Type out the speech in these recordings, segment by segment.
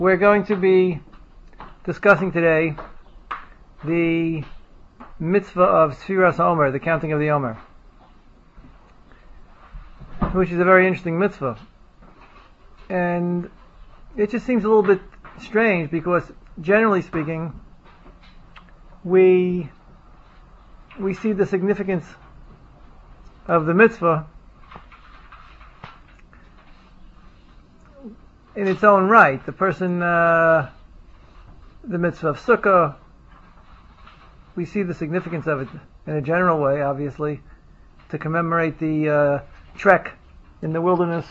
We're going to be discussing today the mitzvah of Sfiras HaOmer, the counting of the Omer, which is a very interesting mitzvah. And it just seems a little bit strange because, generally speaking, we see the significance of the mitzvah in its own right. The mitzvah of Sukkah, we see the significance of it in a general way, obviously, to commemorate the trek in the wilderness.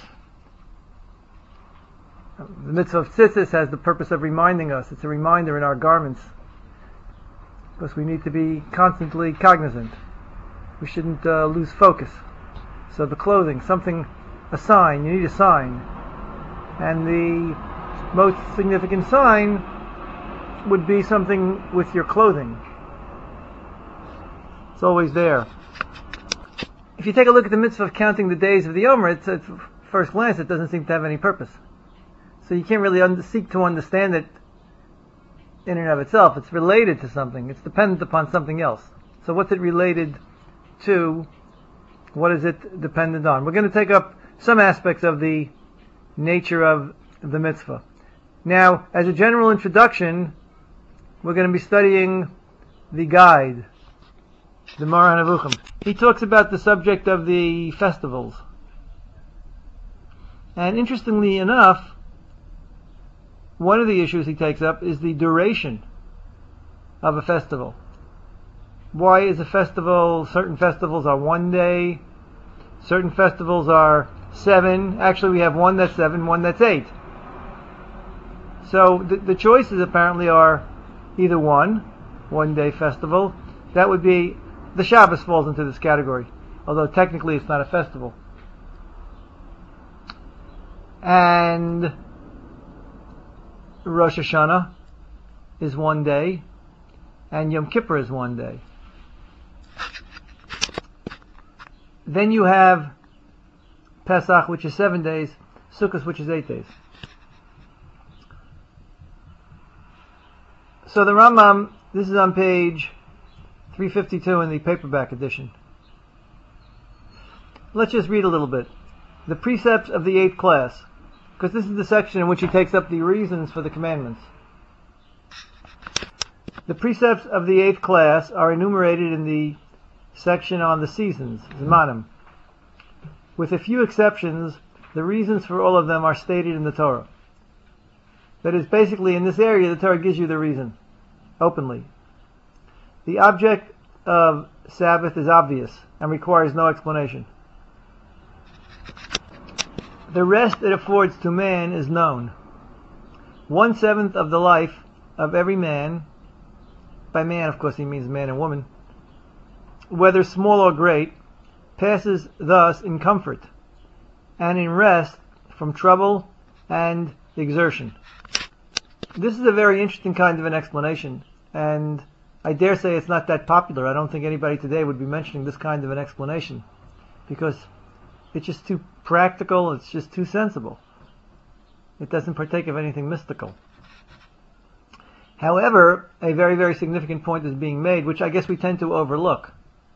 The mitzvah of tzitzis has the purpose of reminding us. It's a reminder in our garments, because we need to be constantly cognizant. We shouldn't lose focus. So the clothing, a sign, you need a sign. And the most significant sign would be something with your clothing. It's always there. If you take a look at the mitzvah of counting the days of the Omer, at first glance it doesn't seem to have any purpose. So you can't really seek to understand it in and of itself. It's related to something. It's dependent upon something else. So what's it related to? What is it dependent on? We're going to take up some aspects of the nature of the mitzvah. Now, as a general introduction, we're going to be studying the guide, the Moran Avuchim. He talks about the subject of the festivals. And interestingly enough, one of the issues he takes up is the duration of a festival. Why is a festival, certain festivals are 1 day, certain festivals are 7. Actually, we have one that's 7, one that's 8. So the choices apparently are either 1 day festival. That would be, the Shabbos falls into this category, although technically it's not a festival. And Rosh Hashanah is 1 day, and Yom Kippur is 1 day. Then you have Pesach, which is 7 days, Sukkot, which is 8 days. So the Rambam, this is on page 352 in the paperback edition. Let's just read a little bit. The precepts of the 8th class, because this is the section in which he takes up the reasons for the commandments. The precepts of the 8th class are enumerated in the section on the seasons, Zmanim. With a few exceptions, the reasons for all of them are stated in the Torah. That is, basically in this area, the Torah gives you the reason, openly. The object of Sabbath is obvious and requires no explanation. The rest it affords to man is known. 1/7 of the life of every man, by man of course he means man and woman, whether small or great, passes thus in comfort and in rest from trouble and exertion. This is a very interesting kind of an explanation, and I dare say it's not that popular. I don't think anybody today would be mentioning this kind of an explanation, because it's just too practical, it's just too sensible. It doesn't partake of anything mystical. However, a very, very significant point is being made, which I guess we tend to overlook.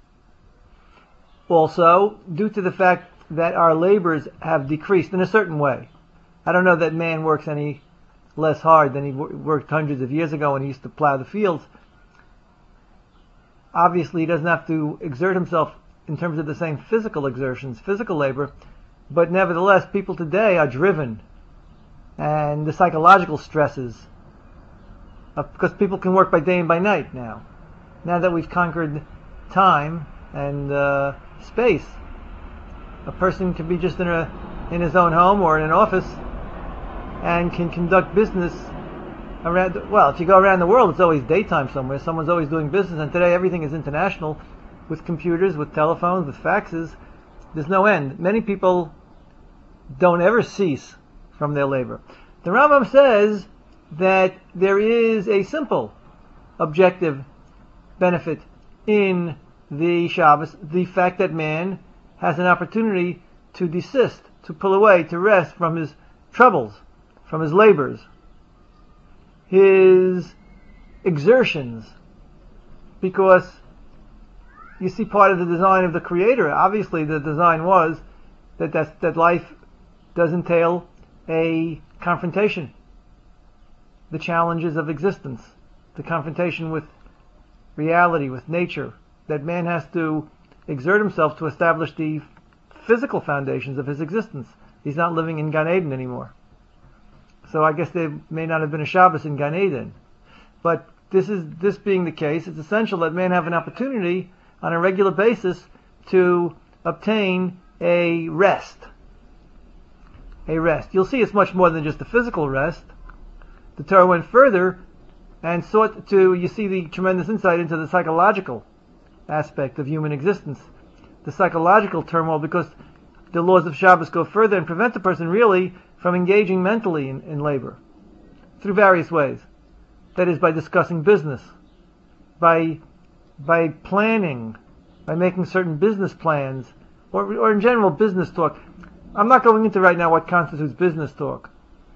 Also, due to the fact that our labors have decreased in a certain way. I don't know that man works any less hard than he worked hundreds of years ago when he used to plow the fields. Obviously, he doesn't have to exert himself in terms of the same physical exertions, physical labor, but nevertheless, people today are driven, and the psychological stresses, because people can work by day and by night now. Now that we've conquered time and space, a person can be just in his own home or in an office and can conduct business around. Well, if you go around the world, it's always daytime somewhere. Someone's always doing business, and today everything is international, with computers, with telephones, with faxes. There's no end. Many people don't ever cease from their labor. The Rambam says that there is a simple objective benefit in the Shabbos, the fact that man has an opportunity to desist, to pull away, to rest from his troubles, from his labors. his exertions, because you see part of the design of the Creator. Obviously, the design was that life does entail a confrontation, the challenges of existence, the confrontation with reality, with nature, that man has to exert himself to establish the physical foundations of his existence. He's not living in Gan Eden anymore. So I guess there may not have been a Shabbos in Gan Eden. But this being the case, it's essential that man have an opportunity on a regular basis to obtain a rest. A rest. You'll see it's much more than just a physical rest. The Torah went further and sought to, you see the tremendous insight into the psychological aspect of human existence. The psychological turmoil, because the laws of Shabbos go further and prevent the person really from engaging mentally in labor through various ways. That is, by discussing business, by planning, by making certain business plans, or in general business talk. I'm not going into right now what constitutes business talk.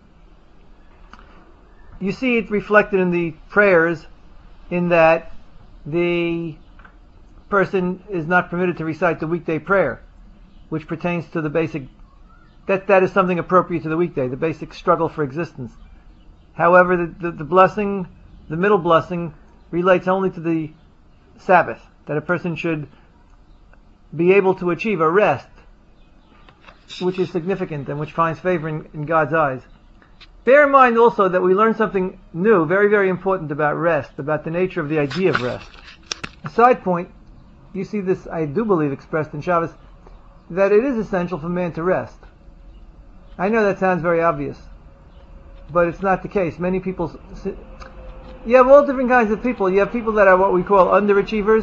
You see it reflected in the prayers, in that the person is not permitted to recite the weekday prayer, which pertains to the basic, that is something appropriate to the weekday, the basic struggle for existence. However, the blessing, the middle blessing, relates only to the Sabbath, that a person should be able to achieve a rest, which is significant and which finds favor in God's eyes. Bear in mind also that we learn something new, very, very important about rest, about the nature of the idea of rest. A side point, you see this, I do believe, expressed in Shabbos, that it is essential for man to rest. I know that sounds very obvious, but it's not the case. Many people, you have all different kinds of people. You have people that are what we call underachievers,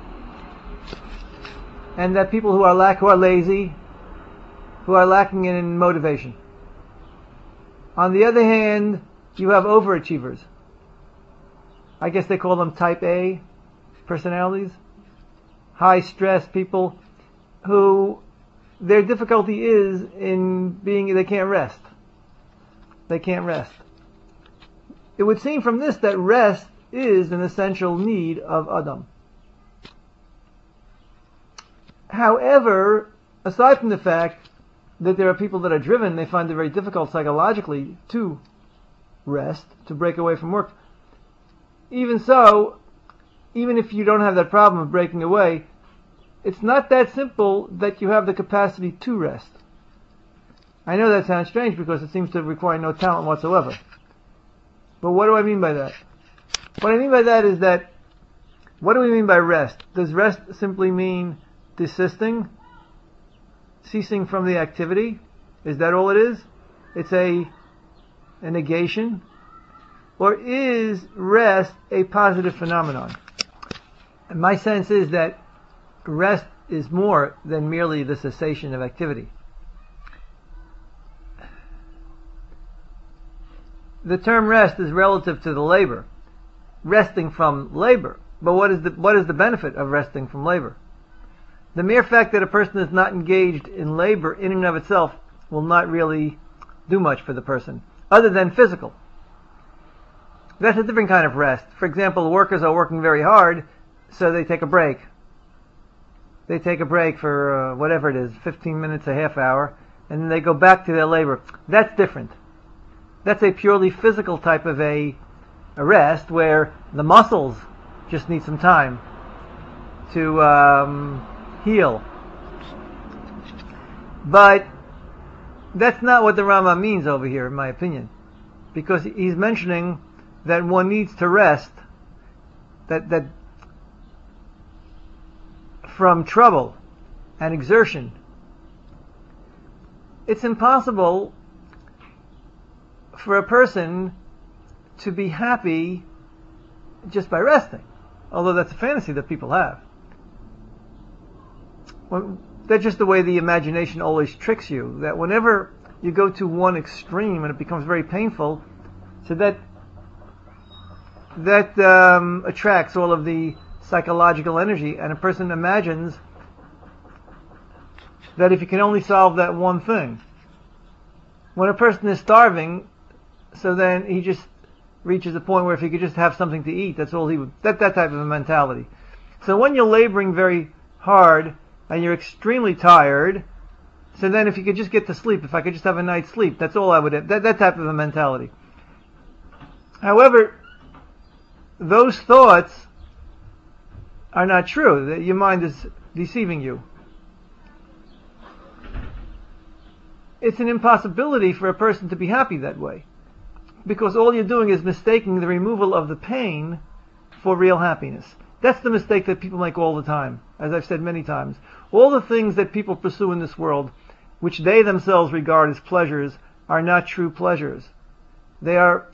and that people who are lazy, who are lacking in motivation. On the other hand, you have overachievers. I guess they call them type A personalities. High stress people who their difficulty is in being, they can't rest. They can't rest. It would seem from this that rest is an essential need of Adam. However, aside from the fact that there are people that are driven, they find it very difficult psychologically to rest, to break away from work. Even so, even if you don't have that problem of breaking away, it's not that simple that you have the capacity to rest. I know that sounds strange because it seems to require no talent whatsoever. But what do I mean by that? What I mean by that is that, what do we mean by rest? Does rest simply mean desisting? Ceasing from the activity? Is that all it is? It's a negation? Or is rest a positive phenomenon? And my sense is that rest is more than merely the cessation of activity. The term rest is relative to the labor. Resting from labor. But what is the benefit of resting from labor? The mere fact that a person is not engaged in labor in and of itself will not really do much for the person, other than physical. That's a different kind of rest. For example, workers are working very hard, so they take a break. They take a break for whatever it is, 15 minutes, a half hour, and then they go back to their labor. That's different. That's a purely physical type of a rest, where the muscles just need some time to heal. But that's not what the Rambam means over here, in my opinion, because he's mentioning that one needs to rest, that from trouble and exertion. It's impossible for a person to be happy just by resting, although that's a fantasy that people have. Well, that's just the way the imagination always tricks you, that whenever you go to one extreme and it becomes very painful, so that attracts all of the psychological energy, and a person imagines that if you can only solve that one thing. When a person is starving, so then he just reaches a point where if he could just have something to eat, that's all he would, that type of a mentality. So when you're laboring very hard and you're extremely tired, so then if you could just get to sleep, if I could just have a night's sleep, that's all I would have, that type of a mentality. However, those thoughts are not true. That your mind is deceiving you. It's an impossibility for a person to be happy that way, because all you're doing is mistaking the removal of the pain for real happiness. That's the mistake that people make all the time, as I've said many times. All the things that people pursue in this world, which they themselves regard as pleasures, are not true pleasures. They are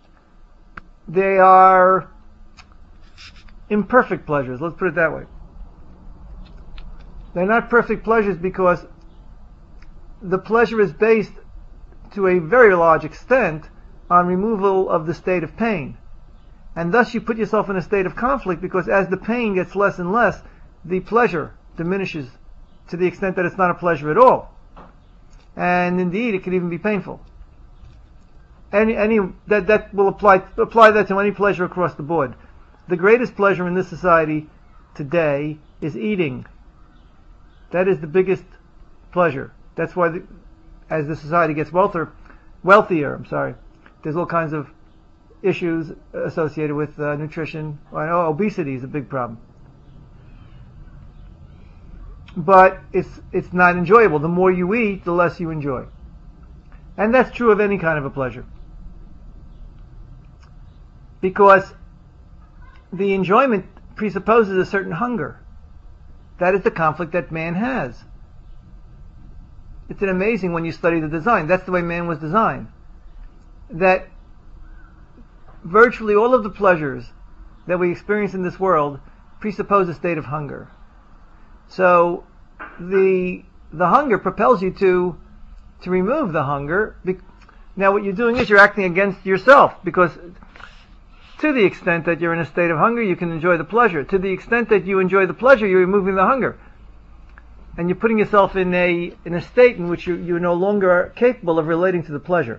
imperfect pleasures, let's put it that way. They're not perfect pleasures because the pleasure is based to a very large extent on removal of the state of pain. And thus you put yourself in a state of conflict, because as the pain gets less and less, the pleasure diminishes to the extent that it's not a pleasure at all. And indeed, it could even be painful. That will apply that to any pleasure across the board. The greatest pleasure in this society today is eating. That is the biggest pleasure. That's why, as the society gets wealthier, there's all kinds of issues associated with nutrition. I know obesity is a big problem, but it's not enjoyable. The more you eat, the less you enjoy, and that's true of any kind of a pleasure, because the enjoyment presupposes a certain hunger. That is the conflict that man has. It's an amazing when you study the design. That's the way man was designed. That virtually all of the pleasures that we experience in this world presuppose a state of hunger. So the hunger propels you to remove the hunger. Now what you're doing is you're acting against yourself, because to the extent that you're in a state of hunger, you can enjoy the pleasure. To the extent that you enjoy the pleasure, you're removing the hunger. And you're putting yourself in a state in which you're no longer capable of relating to the pleasure.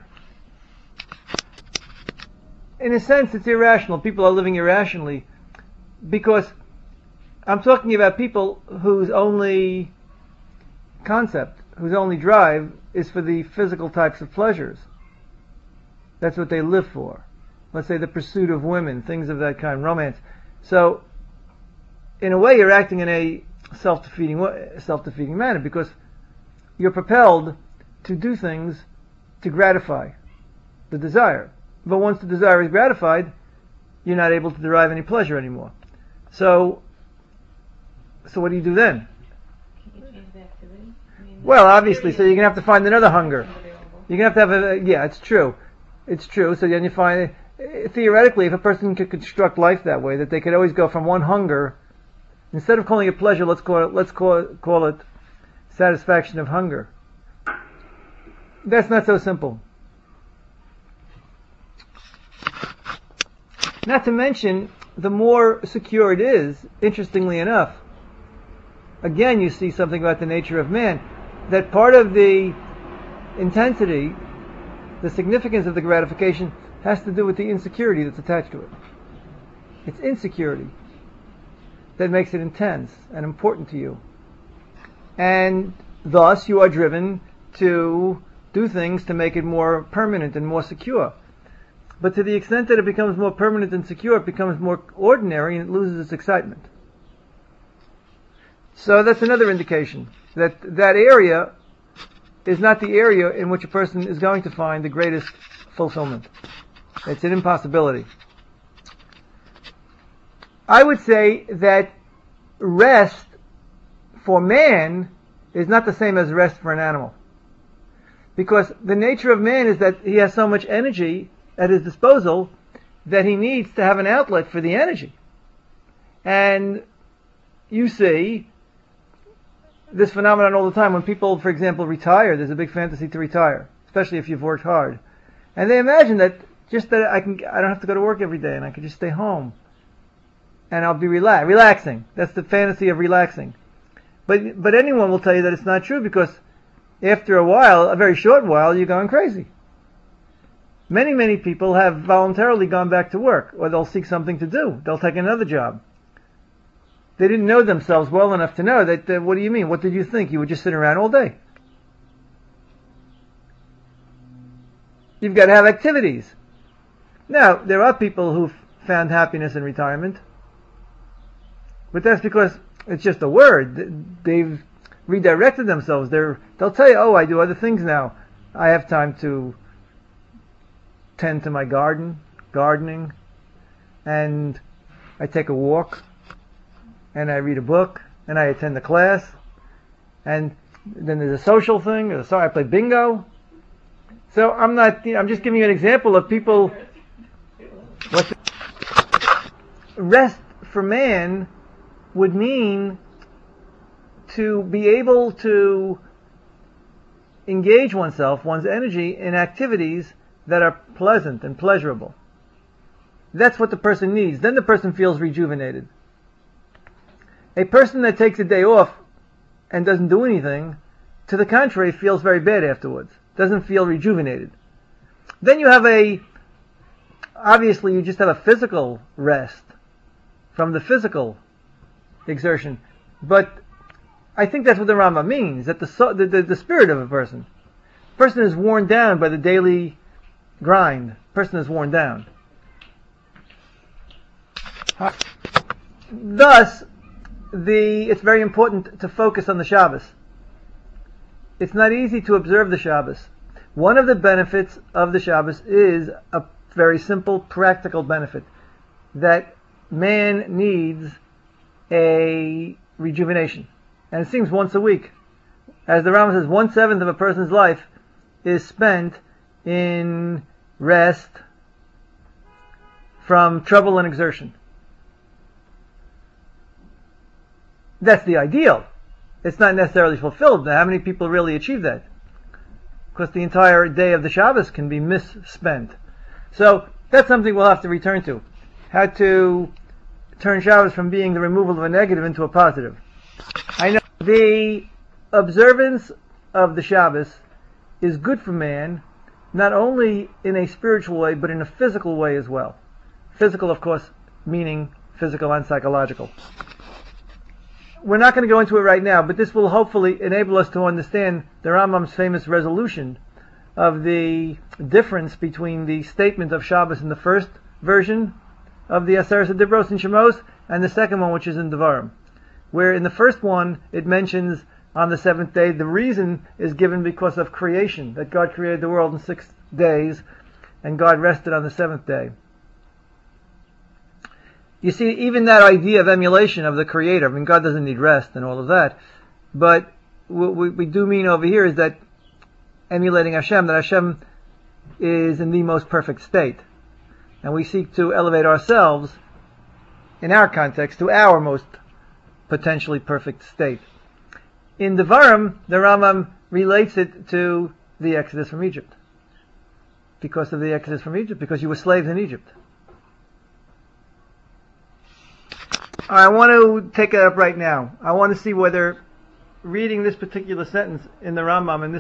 In a sense, it's irrational. People are living irrationally, because I'm talking about people whose only concept, whose only drive is for the physical types of pleasures. That's what they live for. Let's say the pursuit of women, things of that kind, romance. So, in a way, you're acting in a self-defeating manner, because you're propelled to do things to gratify the desire. But once the desire is gratified, you're not able to derive any pleasure anymore. So what do you do then? Can you change the activity? Well, obviously, so you're going to have to find another hunger. You're going to have yeah, it's true. It's true. So then you find, theoretically, if a person could construct life that way, that they could always go from one hunger, instead of calling it pleasure, let's call it satisfaction of hunger. That's not so simple. Not to mention, the more secure it is, interestingly enough, again you see something about the nature of man, that part of the intensity, the significance of the gratification, has to do with the insecurity that's attached to it. It's insecurity that makes it intense and important to you. And thus you are driven to do things to make it more permanent and more secure. But to the extent that it becomes more permanent and secure, it becomes more ordinary and it loses its excitement. So that's another indication that that area is not the area in which a person is going to find the greatest fulfillment. It's an impossibility. I would say that rest for man is not the same as rest for an animal. Because the nature of man is that he has so much energy at his disposal that he needs to have an outlet for the energy. And you see this phenomenon all the time. When people, for example, retire, there's a big fantasy to retire, especially if you've worked hard. And they imagine that just that I don't have to go to work every day and I can just stay home and I'll be relaxing. That's the fantasy of relaxing. But anyone will tell you that it's not true, because after a while, a very short while, you're going crazy. Many, many people have voluntarily gone back to work, or they'll seek something to do. They'll take another job. They didn't know themselves well enough to know that, what do you mean? What did you think? You would just sit around all day. You've got to have activities. Now, there are people who've found happiness in retirement, but that's because it's just a word. They've redirected themselves. They'll tell you, oh, I do other things now. I have time to tend to my gardening, and I take a walk, and I read a book, and I attend a class, and then there's a social thing. So I play bingo. So I'm just giving you an example of people. Rest for man would mean to be able to engage one's energy in activities that are pleasant and pleasurable. That's what the person needs. Then the person feels rejuvenated. A person that takes a day off and doesn't do anything, to the contrary, feels very bad afterwards. Doesn't feel rejuvenated. Then you have obviously you just have a physical rest from the physical exertion. But I think that's what the Rambam means, that the spirit of a person is worn down by the daily grind. Person is worn down. Thus, it's very important to focus on the Shabbos. It's not easy to observe the Shabbos. One of the benefits of the Shabbos is a very simple, practical benefit, that man needs a rejuvenation. And it seems once a week. As the Rambam says, 1/7 of a person's life is spent in rest from trouble and exertion. That's the ideal. It's not necessarily fulfilled. Now, how many people really achieve that? Because the entire day of the Shabbos can be misspent. So that's something we'll have to return to. How to turn Shabbos from being the removal of a negative into a positive. I know the observance of the Shabbos is good for man, not only in a spiritual way, but in a physical way as well. Physical, of course, meaning physical and psychological. We're not going to go into it right now, but this will hopefully enable us to understand the Rambam's famous resolution of the difference between the statement of Shabbos in the first version of the Aseret Dibros in Shemos and the second one, which is in Devarim, where in the first one it mentions on the seventh day. The reason is given because of creation, that God created the world in 6 days and God rested on the seventh day. You see, even that idea of emulation of the Creator, I mean, God doesn't need rest and all of that, but what we do mean over here is that emulating Hashem, that Hashem is in the most perfect state. And we seek to elevate ourselves, in our context, to our most potentially perfect state. In Devarim, the Rambam relates it to the Exodus from Egypt. Because of the Exodus from Egypt, because you were slaves in Egypt. I want to take it up right now. I want to see whether reading this particular sentence in the Rambam, in this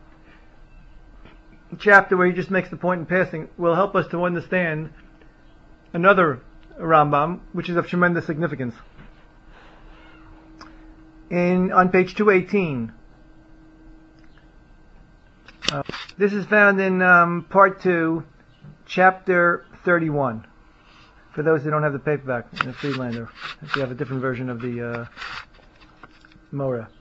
chapter where he just makes the point in passing, will help us to understand another Rambam, which is of tremendous significance. On page 218. This is found in part 2, chapter 31. For those who don't have the paperback, in the Friedlander, if you have a different version of the Mora.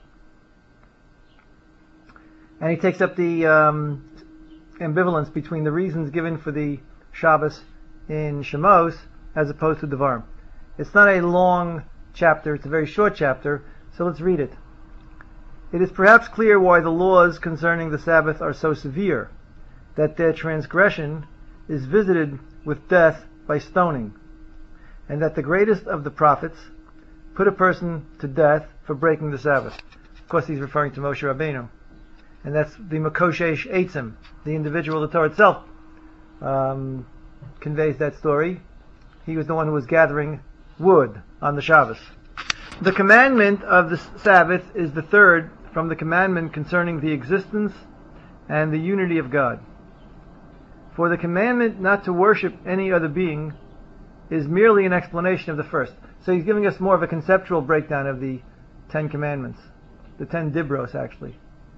And he takes up the ambivalence between the reasons given for the Shabbos in Shemos as opposed to Devarim. It's not a long chapter, it's a very short chapter, so let's read it. It is perhaps clear why the laws concerning the Sabbath are so severe, that their transgression is visited with death by stoning, and that the greatest of the prophets put a person to death for breaking the Sabbath. Of course, he's referring to Moshe Rabbeinu. And that's the Makoshesh Eitzim, the individual. The Torah itself conveys that story. He was the one who was gathering wood on the Shabbos. The commandment of the Sabbath is the third from the commandment concerning the existence and the unity of God. For the commandment not to worship any other being is merely an explanation of the first. So he's giving us more of a conceptual breakdown of the 10 commandments. The 10 dibros, actually.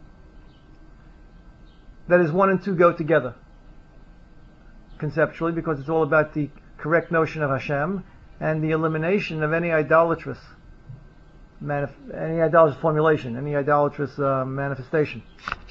That is, 1 and 2 go together. Conceptually, because it's all about the correct notion of Hashem and the elimination of any idolatrous formulation, any idolatrous manifestation.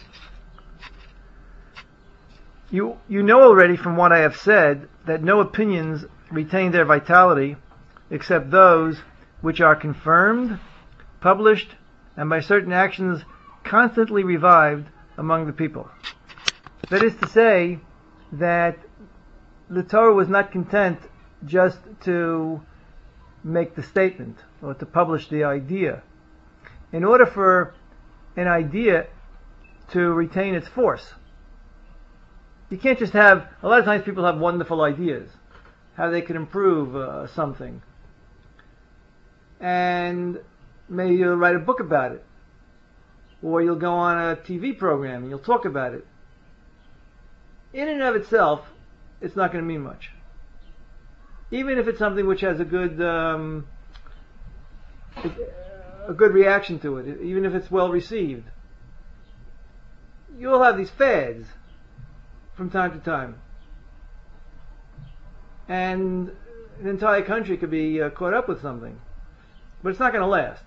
You know already from what I have said that no opinions retain their vitality except those which are confirmed, published, and by certain actions constantly revived among the people. That is to say that the Torah was not content just to make the statement or to publish the idea. In order for an idea to retain its force, you can't just have, a lot of times people have wonderful ideas, how they can improve something. And maybe you'll write a book about it. Or you'll go on a TV program and you'll talk about it. In and of itself, it's not going to mean much. Even if it's something which has a good reaction to it, even if it's well received. You'll have these fads from time to time. And an entire country could be caught up with something. But it's not going to last.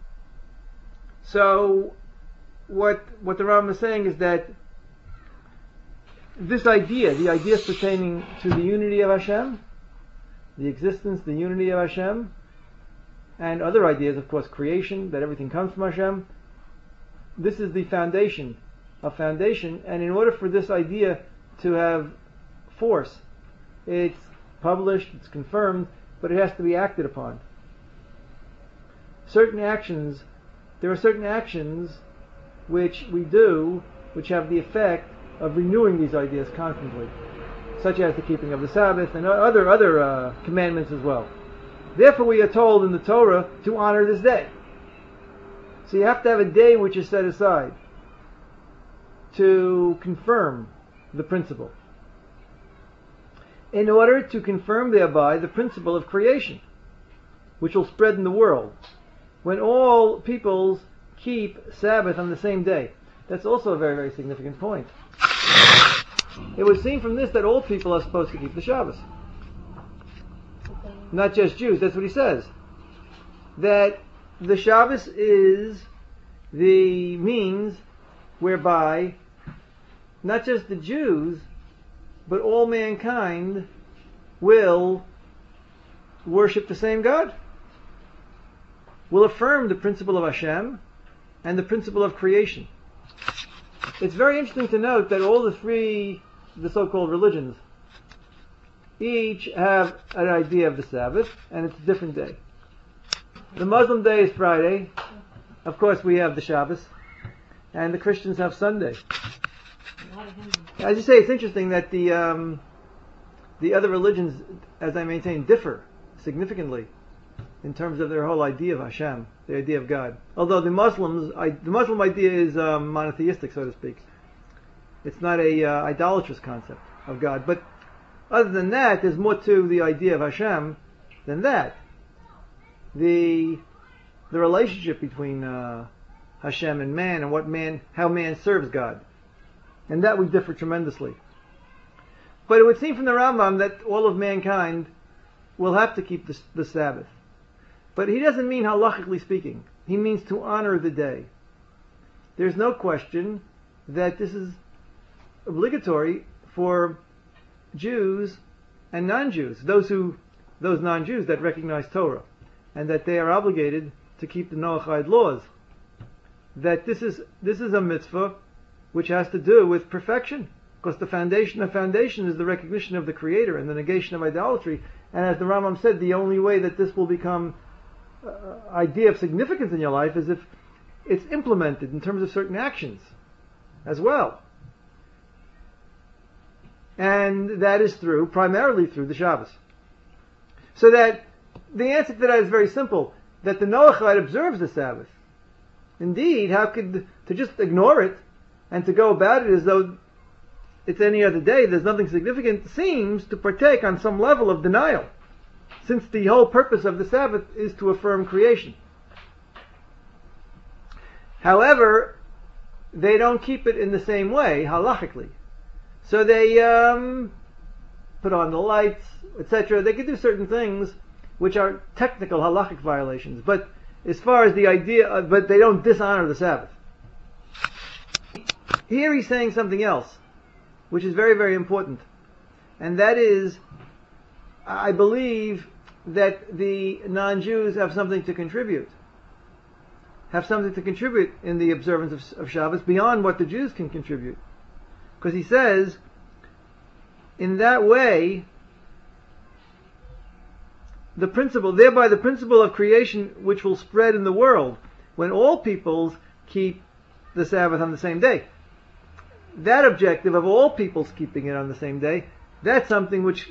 So, what the Rambam is saying is that this idea, the ideas pertaining to the unity of Hashem, the existence, the unity of Hashem, and other ideas, of course, creation, that everything comes from Hashem, this is the foundation of foundation, and in order for this idea to have force, it's published, it's confirmed, but it has to be acted upon. There are certain actions which we do, which have the effect of renewing these ideas constantly, such as the keeping of the Sabbath and other commandments as well. Therefore we are told in the Torah to honor this day. So you have to have a day which is set aside to confirm the principle, in order to confirm thereby the principle of creation, which will spread in the world, when all peoples keep Sabbath on the same day. That's also a very, very significant point. It would seem from this that all people are supposed to keep the Shabbos. Not just Jews, that's what he says. That the Shabbos is the means whereby not just the Jews, but all mankind will worship the same God. Will affirm the principle of Hashem and the principle of creation. It's very interesting to note that all the so-called religions, each have an idea of the Sabbath, and it's a different day. The Muslim day is Friday. Of course, we have the Shabbos, and the Christians have Sunday. As you say, it's interesting that the other religions, as I maintain, differ significantly in terms of their whole idea of Hashem, the idea of God. Although the Muslim idea is monotheistic, so to speak. It's not a idolatrous concept of God. But other than that, there's more to the idea of Hashem than that. The relationship between Hashem and man, and how man serves God. And that we differ tremendously. But it would seem from the Rambam that all of mankind will have to keep the Sabbath. But he doesn't mean halachically speaking. He means to honor the day. There's no question that this is obligatory for Jews and non-Jews, those non-Jews that recognize Torah, and that they are obligated to keep the Noachide laws. That this is a mitzvah which has to do with perfection, because the foundation of foundation is the recognition of the Creator and the negation of idolatry. And as the Rambam said, the only way that this will become idea of significance in your life is if it's implemented in terms of certain actions as well. And that is primarily through the Shabbos. So that the answer to that is very simple, that the Noachide observes the Sabbath. Indeed, how could to just ignore it and to go about it as though it's any other day, there's nothing significant, seems to partake on some level of denial, since the whole purpose of the Sabbath is to affirm creation. However, they don't keep it in the same way, halachically. So they put on the lights, etc. They can do certain things which are technical halachic violations, but as far as the idea, but they don't dishonor the Sabbath. Here he's saying something else, which is very, very important, and that is, I believe that the non-Jews have something to contribute in the observance of Shabbos beyond what the Jews can contribute. Because he says, in that way, thereby the principle of creation which will spread in the world when all peoples keep the Sabbath on the same day. That objective of all peoples keeping it on the same day, that's something which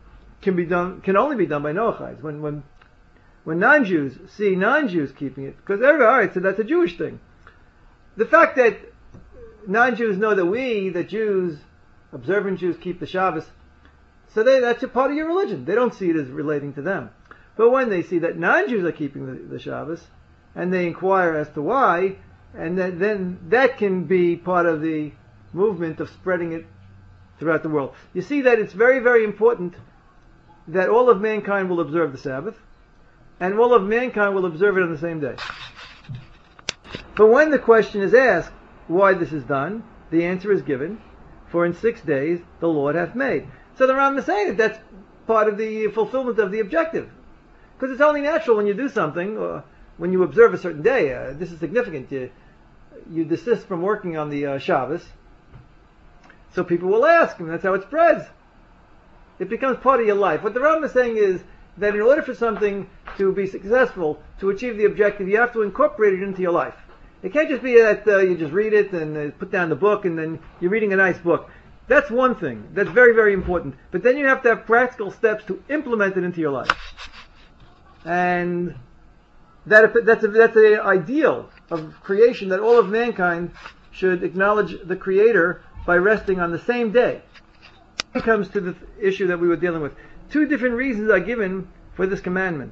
can only be done by Noachites. When non-Jews see non-Jews keeping it, because alright, so that's a Jewish thing. The fact that non-Jews know that Jews, observant Jews, keep the Shabbos, so that's a part of your religion. They don't see it as relating to them. But when they see that non-Jews are keeping the Shabbos, and they inquire as to why, and then that can be part of the movement of spreading it throughout the world. You see that it's very, very important that all of mankind will observe the Sabbath, and all of mankind will observe it on the same day. But when the question is asked why this is done, the answer is given, for in 6 days the Lord hath made. So the Rambam is saying that that's part of the fulfillment of the objective. Because it's only natural when you do something, or when you observe a certain day, this is significant, you desist from working on the Shabbos, so people will ask, and that's how it spreads. It becomes part of your life. What the Rambam is saying is that in order for something to be successful, to achieve the objective, you have to incorporate it into your life. It can't just be that you just read it and put down the book and then you're reading a nice book. That's one thing. That's very, very important. But then you have to have practical steps to implement it into your life. And that's the ideal of creation, that all of mankind should acknowledge the Creator by resting on the same day. It comes to the issue that we were dealing with. 2 different reasons are given for this commandment,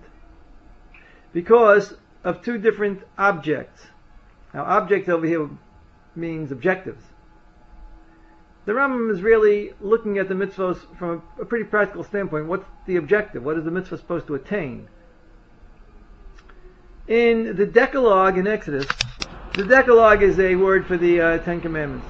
because of 2 different objects. Now, objects over here means objectives. The Rambam is really looking at the mitzvahs from a pretty practical standpoint. What's the objective? What is the mitzvah supposed to attain? In the Decalogue in Exodus, the Decalogue is a word for the 10 Commandments.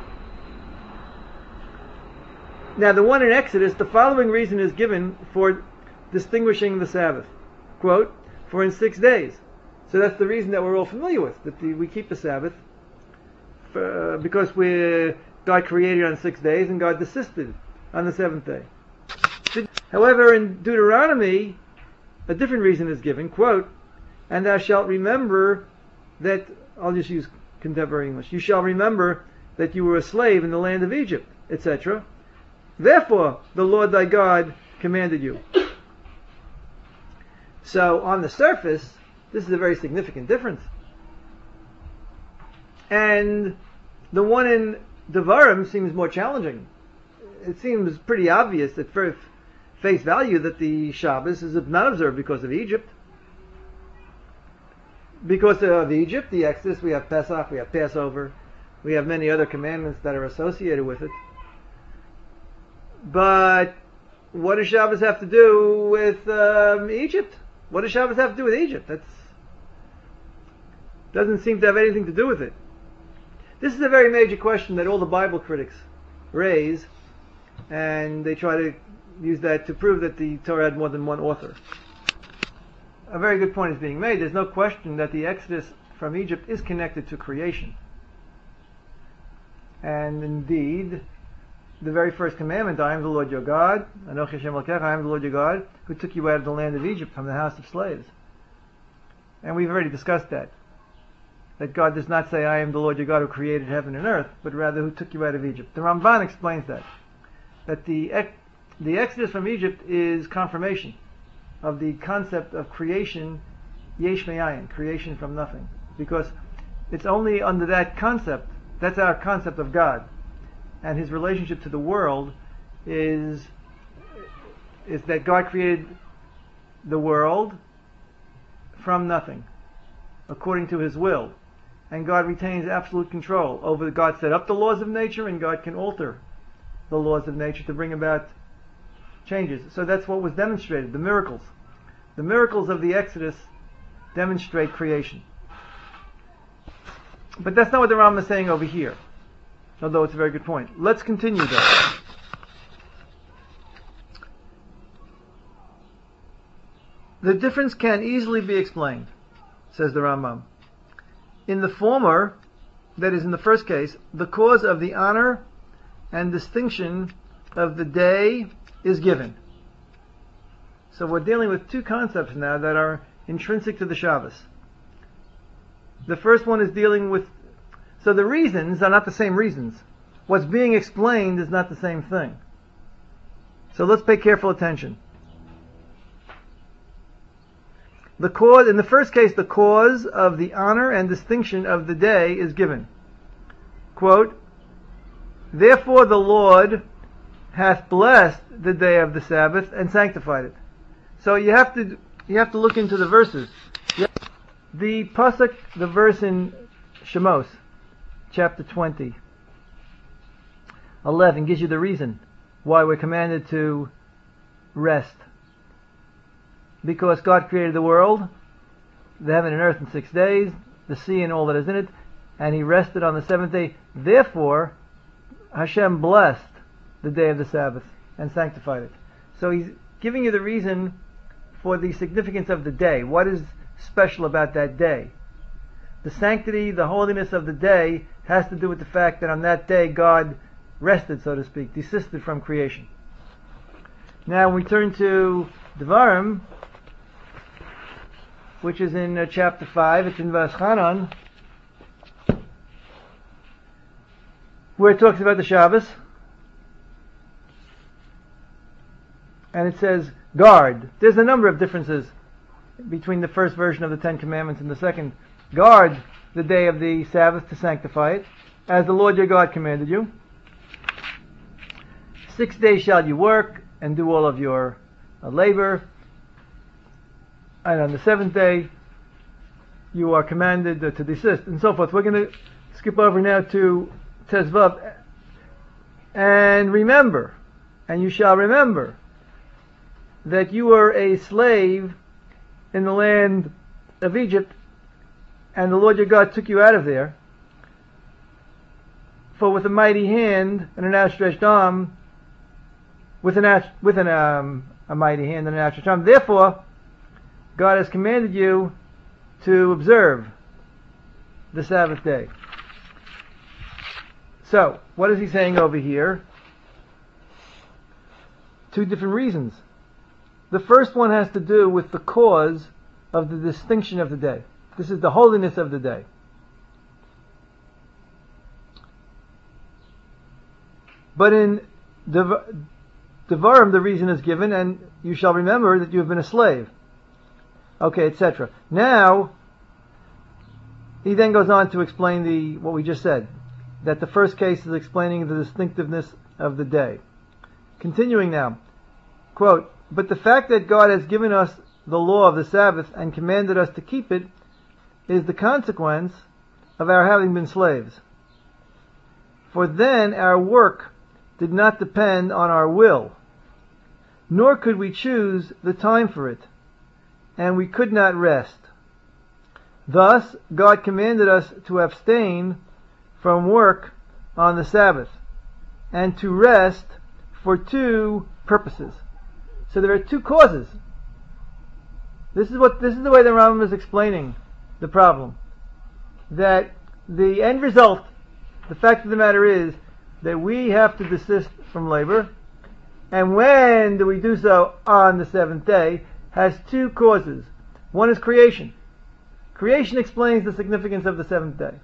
Now, the one in Exodus, the following reason is given for distinguishing the Sabbath. Quote, for in 6 days. So that's the reason that we're all familiar with, that we keep the Sabbath, because God created on 6 days and God desisted on the 7th day. However, in Deuteronomy, a different reason is given. Quote, and thou shalt remember that, I'll just use contemporary English, you shall remember that you were a slave in the land of Egypt, etc. Therefore, the Lord thy God commanded you. So, on the surface, this is a very significant difference. And the one in Devarim seems more challenging. It seems pretty obvious at first face value that the Shabbos is not observed because of Egypt. Because of Egypt, the Exodus, we have Pesach, we have Passover, we have many other commandments that are associated with it. But what does Shabbos have to do with Egypt? What does Shabbos have to do with Egypt? That doesn't seem to have anything to do with it. This is a very major question that all the Bible critics raise, and they try to use that to prove that the Torah had more than one author. A very good point is being made. There's no question that the Exodus from Egypt is connected to creation. And indeed, the very first commandment, I am the Lord your God, Anochi Hashem Elokecha, I am the Lord your God, who took you out of the land of Egypt, from the house of slaves. And we've already discussed that. That God does not say, I am the Lord your God who created heaven and earth, but rather who took you out of Egypt. The Ramban explains that. That the Exodus from Egypt is confirmation of the concept of creation, yesh me'ayin, creation from nothing. Because it's only under that concept, that's our concept of God. and his relationship to the world is that God created the world from nothing, according to his will. And God retains absolute control over. God set up the laws of nature, and God can alter the laws of nature to bring about changes. So that's what was demonstrated, the miracles. The miracles of the Exodus demonstrate creation. But that's not what the Rambam is saying over here, although it's a very good point. Let's continue though. The difference can easily be explained, says the Rambam. In the former, that is in the first case, the cause of the honor and distinction of the day is given. So we're dealing with two concepts now that are intrinsic to the Shabbos. The first one is dealing with, so the reasons are not the same reasons. What's being explained is not the same thing. So let's pay careful attention. The cause, in the first case, the cause of the honor and distinction of the day is given. Quote, "Therefore the Lord hath blessed the day of the Sabbath and sanctified it." So you have to look into the verses. The pasuk, the verse in Shemos, chapter 20, 11, gives you the reason why we're commanded to rest. Because God created the world, the heaven and earth in 6 days, the sea and all that is in it, and he rested on the seventh day. Therefore, Hashem blessed the day of the Sabbath and sanctified it. So he's giving you the reason for the significance of the day. What is special about that day? The sanctity, the holiness of the day has to do with the fact that on that day God rested, so to speak, desisted from creation. Now we turn to Devarim, which is in chapter 5. It's in Vaschanan, where it talks about the Shabbos. And it says, guard. There's a number of differences between the first version of the Ten Commandments and the second. Guard the day of the Sabbath to sanctify it, as the Lord your God commanded you. 6 days shall you work and do all of your labor. And on the seventh day, you are commanded to desist, and so forth. We're going to skip over now to Tezvav. And remember, and you shall remember, that you were a slave in the land of Egypt, and the Lord your God took you out of there. For with a mighty hand and an outstretched arm, a mighty hand and an outstretched arm, therefore God has commanded you to observe the Sabbath day. So, what is he saying over here? Two different reasons. The first one has to do with the cause of the distinction of the day. This is the holiness of the day. But in Devarim, the reason is given, and you shall remember that you have been a slave. Okay, etc. Now, he then goes on to explain what we just said, that the first case is explaining the distinctiveness of the day. Continuing now, quote, "But the fact that God has given us the law of the Sabbath and commanded us to keep it is the consequence of our having been slaves. For then our work did not depend on our will, nor could we choose the time for it, and we could not rest. Thus, God commanded us to abstain from work on the Sabbath, and to rest for two purposes." So there are two causes. This is the way the Rambam is explaining the problem. That the end result, the fact of the matter is that we have to desist from labor, and when do we do so? On the seventh day, has two causes. One is creation. Creation explains the significance of the seventh day.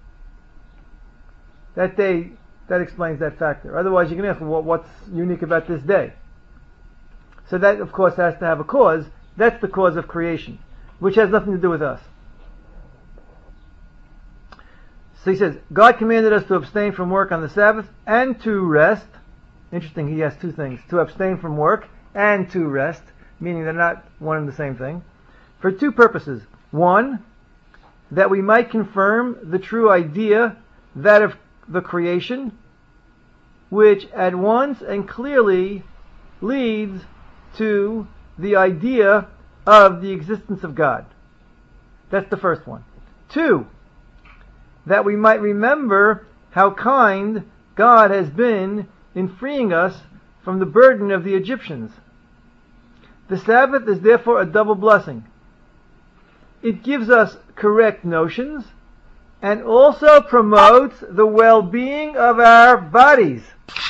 That day, that explains that factor. Otherwise you can ask, well, what's unique about this day? So that, of course, has to have a cause. That's the cause of creation, which has nothing to do with us. So he says, God commanded us to abstain from work on the Sabbath and to rest. Interesting, he has two things. To abstain from work and to rest, meaning they're not one and the same thing. For two purposes. One, that we might confirm the true idea, that of the creation, which at once and clearly leads to the idea of the existence of God. That's the first one. Two, that we might remember how kind God has been in freeing us from the burden of the Egyptians. The Sabbath is therefore a double blessing. It gives us correct notions and also promotes the well-being of our bodies.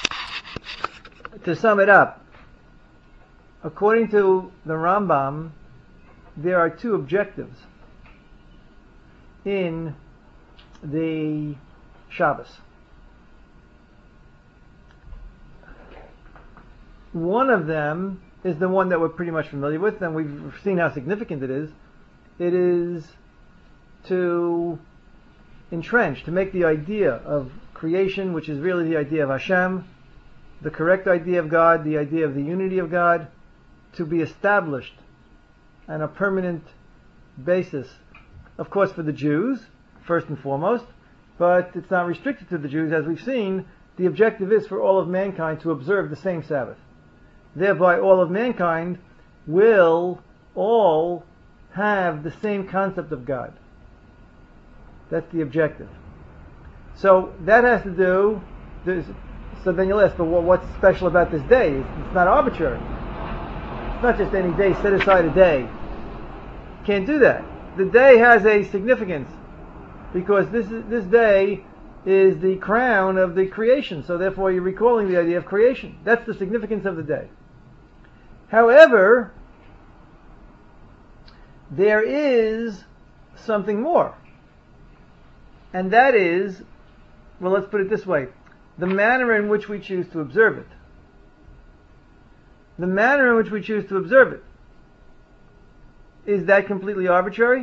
To sum it up, according to the Rambam, there are two objectives in the Shabbos. One of them is the one that we're pretty much familiar with, and we've seen how significant it is. It is to entrench, to make the idea of creation, which is really the idea of Hashem, the correct idea of God, the idea of the unity of God, to be established on a permanent basis. Of course, for the Jews, first and foremost, but it's not restricted to the Jews. As we've seen, the objective is for all of mankind to observe the same Sabbath. Thereby, all of mankind will all have the same concept of God. That's the objective. So that has to do. So then you'll ask, but what's special about this day? It's not arbitrary. It's not just any day. Set aside a day. Can't do that. The day has a significance because this day is the crown of the creation. So therefore, you're recalling the idea of creation. That's the significance of the day. However, there is something more. And that is, well, let's put it this way, the manner in which we choose to observe it. The manner in which we choose to observe it. Is that completely arbitrary?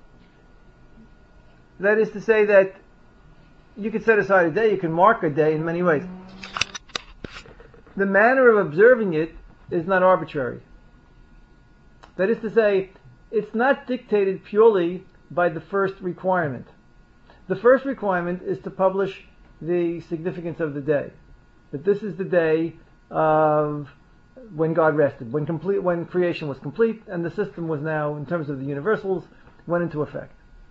That is to say that you could set aside a day, you can mark a day in many ways. The manner of observing it is not arbitrary. That is to say, it's not dictated purely by the first requirement. The first requirement is to publish the significance of the day. That this is the day of when God rested, when creation was complete, and the system was now, in terms of the universals, went into effect.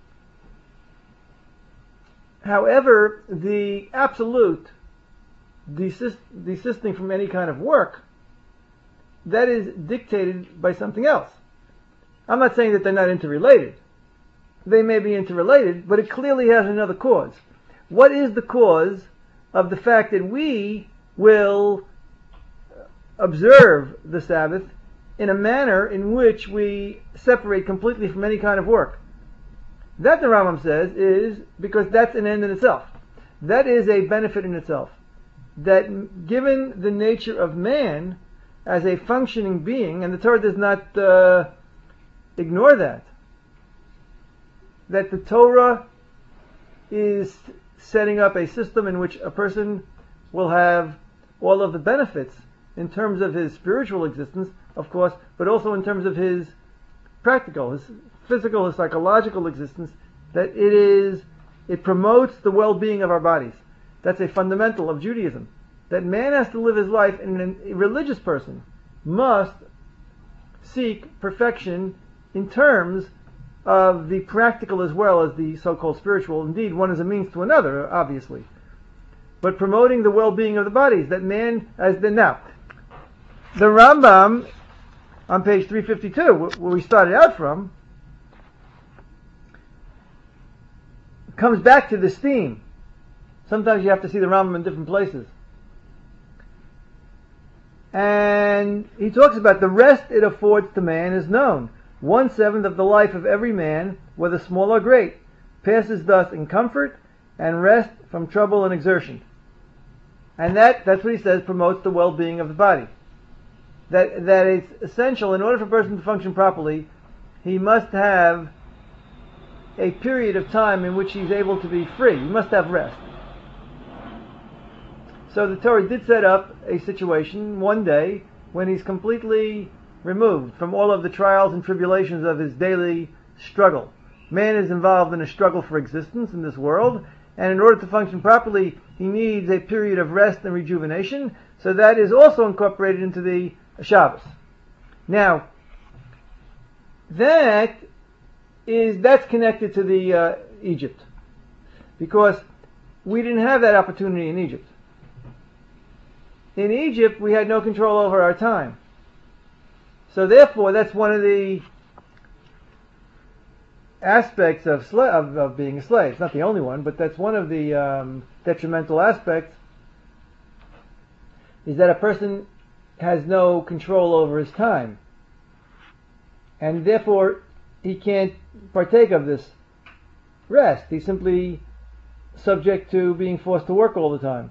However, the absolute desisting from any kind of work, that is dictated by something else. I'm not saying that they're not interrelated. They may be interrelated, but it clearly has another cause. What is the cause of the fact that we will observe the Sabbath in a manner in which we separate completely from any kind of work? That, the Rambam says, is because that's an end in itself. That is a benefit in itself. That given the nature of man as a functioning being, and the Torah does not ignore that the Torah is setting up a system in which a person will have all of the benefits in terms of his spiritual existence, of course, but also in terms of his practical, his physical, his psychological existence, that it promotes the well-being of our bodies. That's a fundamental of Judaism. That man has to live his life, and a religious person must seek perfection in terms of the practical as well as the so-called spiritual. Indeed, one is a means to another, obviously. But promoting the well-being of the bodies, that man has been now. The Rambam, on page 352, where we started out from, comes back to this theme. Sometimes you have to see the Rambam in different places. And he talks about the rest it affords to man is known. 1/7 of the life of every man, whether small or great, passes thus in comfort and rest from trouble and exertion. And that's what he says promotes the well-being of the body. That it's essential in order for a person to function properly, he must have a period of time in which he's able to be free. He must have rest. So the Torah did set up a situation one day when he's completely removed from all of the trials and tribulations of his daily struggle. Man is involved in a struggle for existence in this world, and in order to function properly, he needs a period of rest and rejuvenation, so that is also incorporated into the Shabbos. Now, that's connected to the Egypt, because we didn't have that opportunity in Egypt. In Egypt, we had no control over our time. So therefore, that's one of the aspects of being a slave. It's not the only one, but that's one of the detrimental aspects, is that a person has no control over his time. And therefore, he can't partake of this rest. He's simply subject to being forced to work all the time.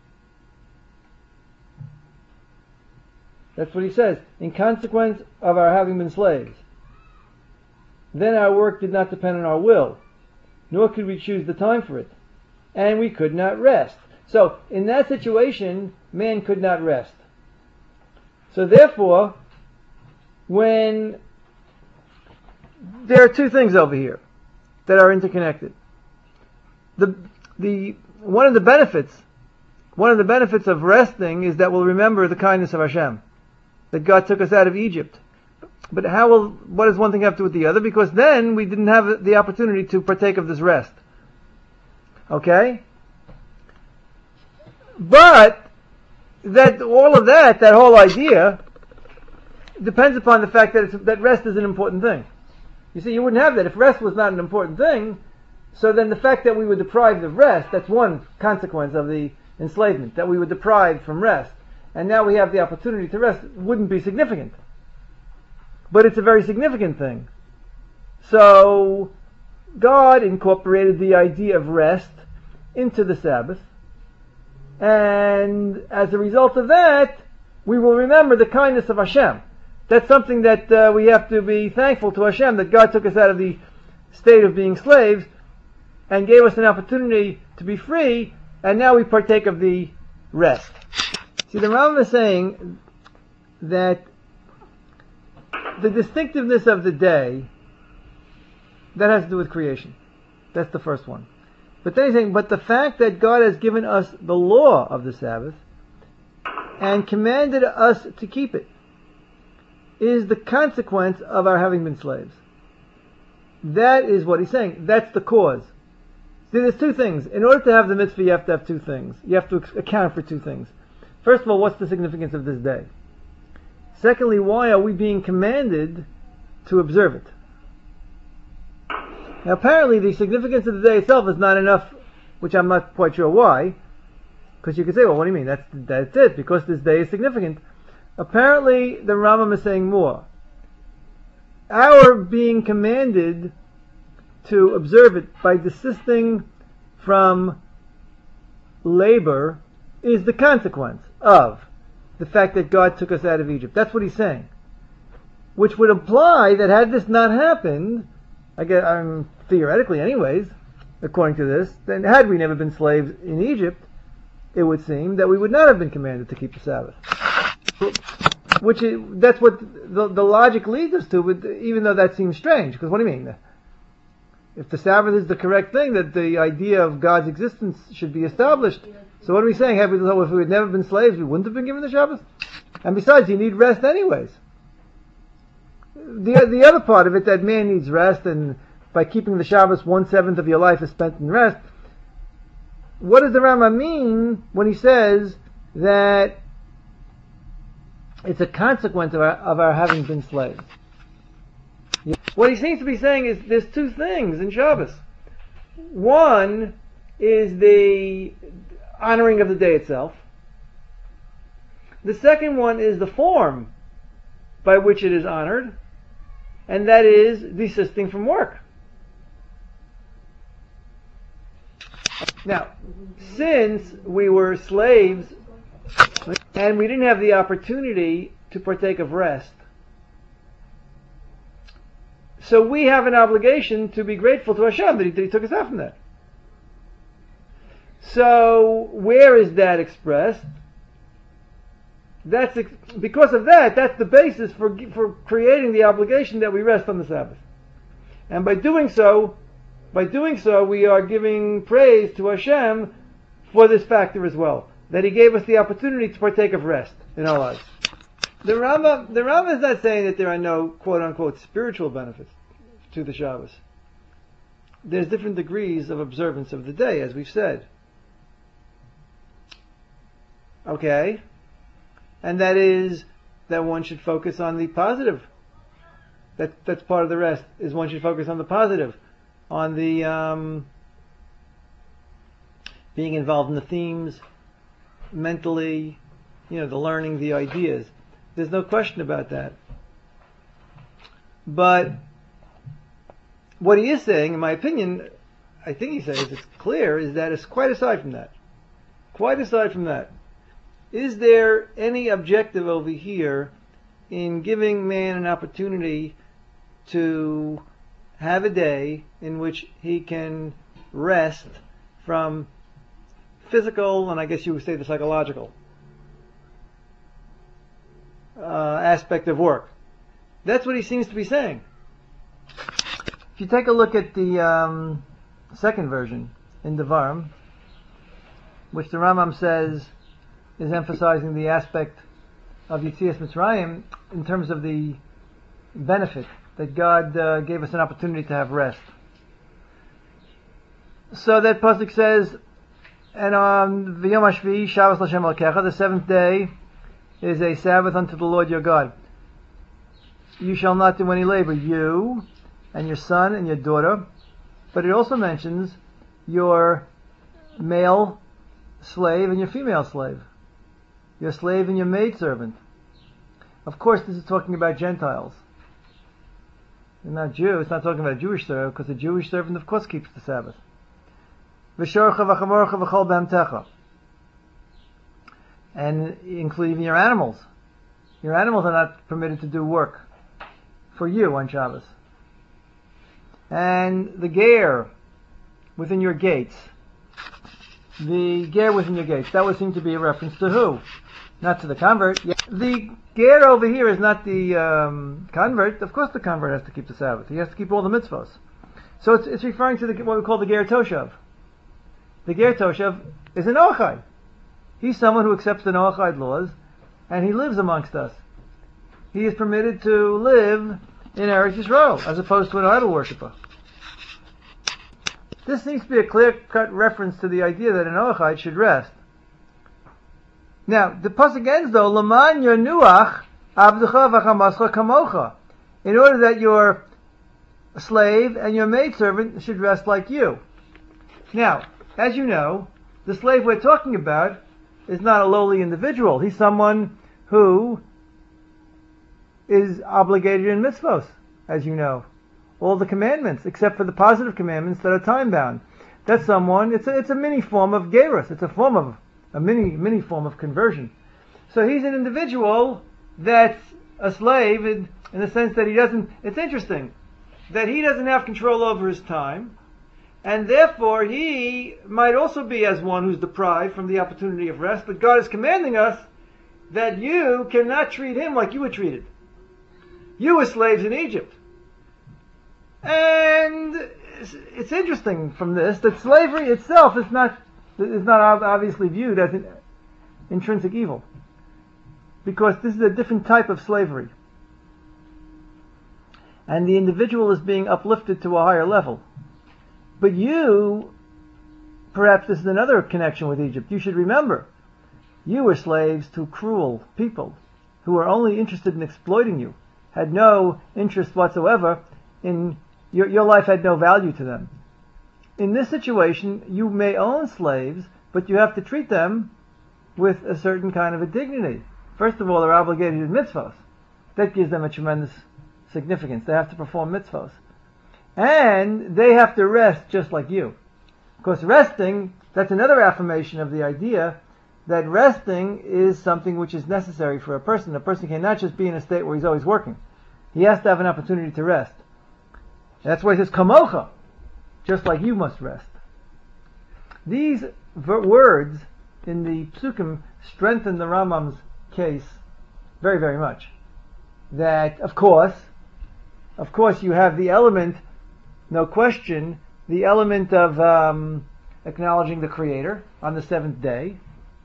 That's what he says. In consequence of our having been slaves, then our work did not depend on our will, nor could we choose the time for it, and we could not rest. So, in that situation, man could not rest. So therefore, when there are two things over here that are interconnected. One of the benefits of resting is that we'll remember the kindness of Hashem, that God took us out of Egypt. But what does one thing have to do with the other? Because then we didn't have the opportunity to partake of this rest. Okay? But that whole idea depends upon the fact that rest is an important thing. You see, you wouldn't have that if rest was not an important thing. So then the fact that we were deprived of rest, that's one consequence of the enslavement, that we were deprived from rest. And now we have the opportunity to rest, wouldn't be significant. But it's a very significant thing. So God incorporated the idea of rest into the Sabbath. And as a result of that, we will remember the kindness of Hashem. That's something that we have to be thankful to Hashem, that God took us out of the state of being slaves and gave us an opportunity to be free, and now we partake of the rest. See, the Rambam is saying that the distinctiveness of the day, that has to do with creation. That's the first one. But then he's saying, but the fact that God has given us the law of the Sabbath and commanded us to keep it is the consequence of our having been slaves. That is what he's saying. That's the cause. See, there's two things. In order to have the mitzvah, you have to have two things. You have to account for two things. First of all, what's the significance of this day? Secondly, why are we being commanded to observe it? Now, apparently, the significance of the day itself is not enough, which I'm not quite sure why, because you could say, well, what do you mean? That's it, because this day is significant. Apparently, the Rambam is saying more. Our being commanded to observe it by desisting from labor is the consequence of the fact that God took us out of Egypt. That's what he's saying. Which would imply that had this not happened, theoretically anyways, according to this, then had we never been slaves in Egypt, it would seem that we would not have been commanded to keep the Sabbath. That's what the logic leads us to, even though that seems strange, because what do you mean? If the Sabbath is the correct thing, that the idea of God's existence should be established, so what are we saying? If we had never been slaves, we wouldn't have been given the Shabbos? And besides, you need rest anyways. The other part of it, that man needs rest, and by keeping the Shabbos, 1/7 of your life is spent in rest. What does the Rambam mean when he says that it's a consequence of our having been slaves? What he seems to be saying is there's two things in Shabbos. One is the honoring of the day itself. The second one is the form by which it is honored, and that is desisting from work. Now, since we were slaves and we didn't have the opportunity to partake of rest, So we have an obligation to be grateful to Hashem that He took us out from that. So where is that expressed? Because of that, that's the basis for creating the obligation that we rest on the Sabbath. And by doing so, we are giving praise to Hashem for this factor as well, that He gave us the opportunity to partake of rest in our lives. The Rambam is not saying that there are no quote-unquote spiritual benefits to the Shabbos. There's different degrees of observance of the day, as we've said. Okay? And that is that one should focus on the positive. That's part of the rest, is one should focus on the positive, on the being involved in the themes, mentally, the learning, the ideas. There's no question about that. But what he is saying, in my opinion, I think he says it's clear, is that it's quite aside from that. Quite aside from that. Is there any objective over here in giving man an opportunity to have a day in which he can rest from physical, and I guess you would say the psychological aspect of work? That's what he seems to be saying. If you take a look at the second version in Devarim, which the Rambam says is emphasizing the aspect of Yetzias Mitzrayim in terms of the benefit that God gave us an opportunity to have rest. So that pasuk says, and on V'yom HaShvi'i Shabbos L'Hashem Elokecha, the seventh day is a Sabbath unto the Lord your God. You shall not do any labor, you and your son and your daughter. But it also mentions your male slave and your female slave, your slave and your maidservant. Of course, this is talking about Gentiles. And not Jew. It's not talking about a Jewish servant, because a Jewish servant, of course, keeps the Sabbath. V'shorcha v'chamorcha v'chol b'hamtecha. And include even your animals. Your animals are not permitted to do work for you on Shabbos. And the ger within your gates. The ger within your gates. That would seem to be a reference to who? Not to the convert. The ger over here is not the convert. Of course the convert has to keep the Sabbath. He has to keep all the mitzvahs. So it's referring to what we call the ger toshav. The ger toshav is an Noachide. He's someone who accepts the Noachide laws, and he lives amongst us. He is permitted to live in Eretz Yisrael, as opposed to an idol worshipper. This seems to be a clear-cut reference to the idea that an Noachide should rest. Now, the pasuk ends though, L'man yanuach abducha v'chamascha kamocha, in order that your slave and your maidservant should rest like you. Now, as you know, the slave we're talking about is not a lowly individual. He's someone who is obligated in mitzvos, as you know. All the commandments, except for the positive commandments that are time-bound. That's someone, it's a mini form of gerus. It's a mini form of conversion. So he's an individual that's a slave in the sense that it's interesting, that he doesn't have control over his time, and therefore he might also be as one who's deprived from the opportunity of rest, but God is commanding us that you cannot treat him like you were treated. You were slaves in Egypt. And it's interesting from this that slavery itself is not obviously viewed as an intrinsic evil, because this is a different type of slavery, and the individual is being uplifted to a higher level. But you, perhaps this is another connection with Egypt, you should remember, you were slaves to cruel people who were only interested in exploiting you, had no interest whatsoever in your life, had no value to them. In this situation, you may own slaves, but you have to treat them with a certain kind of a dignity. First of all, they're obligated in mitzvos. That gives them a tremendous significance. They have to perform mitzvos. And they have to rest just like you. Of course, resting, that's another affirmation of the idea that resting is something which is necessary for a person. A person cannot just be in a state where he's always working. He has to have an opportunity to rest. That's why it says kamocha, just like you must rest. These words in the psukim strengthen the Rambam's case very, very much. That, of course, you have the element, no question, the element of acknowledging the Creator on the seventh day.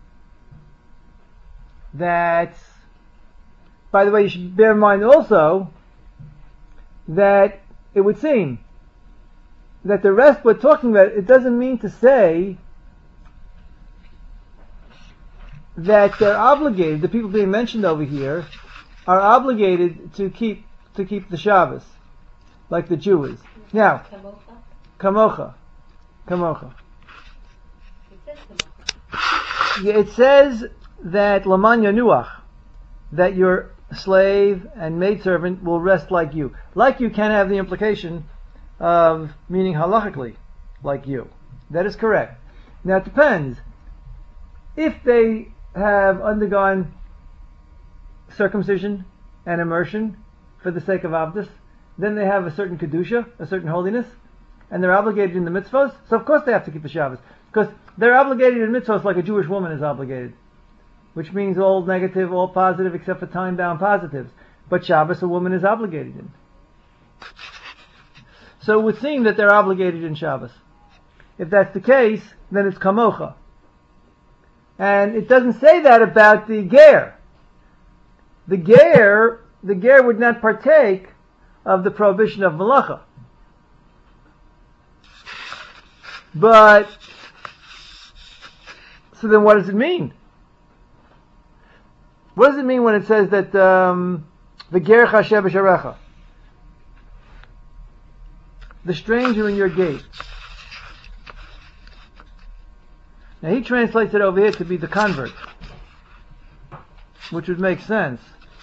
That's, by the way, you should bear in mind also that it would seem that the rest we're talking about, it doesn't mean to say that they're obligated, the people being mentioned over here, are obligated to keep the Shabbos, like the Jew is. Now, kamocha. It says that laman yanuach, that your slave and maidservant will rest like you. Like you can have the implication of meaning halachically, like you. That is correct. Now it depends. If they have undergone circumcision and immersion for the sake of Avdus, then they have a certain kedusha, a certain holiness, and they're obligated in the mitzvos, so of course they have to keep the Shabbos. Because they're obligated in mitzvos like a Jewish woman is obligated. Which means all negative, all positive, except for time-bound positives. But Shabbos a woman is obligated in. So it would seem that they're obligated in Shabbos. If that's the case, then it's kamocha. And it doesn't say that about the ger. The ger would not partake of the prohibition of malacha. But, so then what does it mean? What does it mean when it says that the ger chasher b'sharecha, the stranger in your gate? Now he translates it over here to be the convert, which would make sense.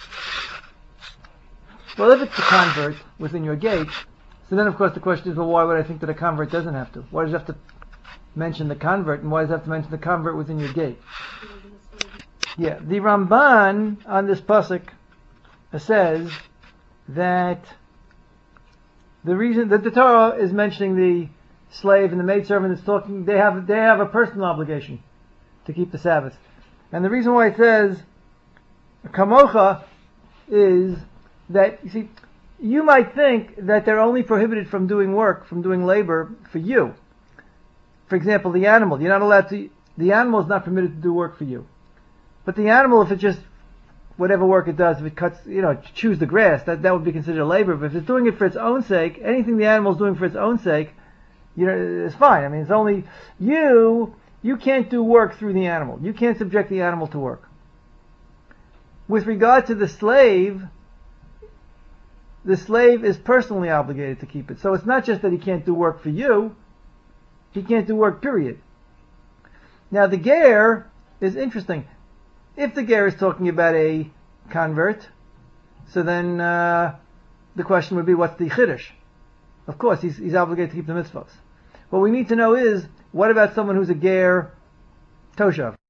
Well, if it's the convert within your gate, so then of course the question is, well, why would I think that a convert doesn't have to? Why does it have to mention the convert, and why does it have to mention the convert within your gate? Yeah, the Ramban on this pasuk says that the reason that the Torah is mentioning the slave and the maidservant is talking, they have a personal obligation to keep the Sabbath, and the reason why it says kamocha is that, you see, you might think that they're only prohibited from doing work, from doing labor for you. For example, the animal, you're not allowed to. The animal is not permitted to do work for you. But the animal, if it just, whatever work it does, if it cuts, chews the grass, that would be considered labor. But if it's doing it for its own sake, anything the animal is doing for its own sake, it's fine. I mean, it's only, you can't do work through the animal. You can't subject the animal to work. With regard to the slave is personally obligated to keep it. So it's not just that he can't do work for you, he can't do work, period. Now the ger is interesting. If the ger is talking about a convert, so then the question would be, what's the chiddush? Of course, he's obligated to keep the mitzvahs. What we need to know is, what about someone who's a ger toshav?